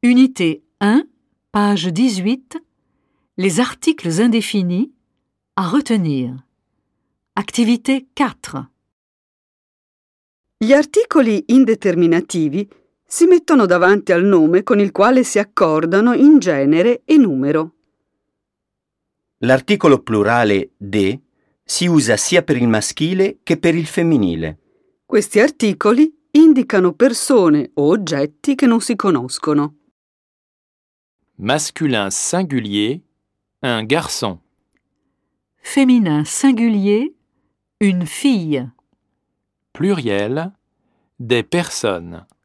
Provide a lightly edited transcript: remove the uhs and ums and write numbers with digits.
Unité 1, page 18. Les articles indéfinis à retenir. Activité 4. Gli articoli indeterminativi si mettono davanti al nome con il quale si accordano in genere e numero. L'articolo plurale de si usa sia per il maschile che per il femminile. Questi articoli indicano persone o oggetti che non si conoscono. Masculin singulier, un garçon. Féminin singulier, une fille. Pluriel, des personnes.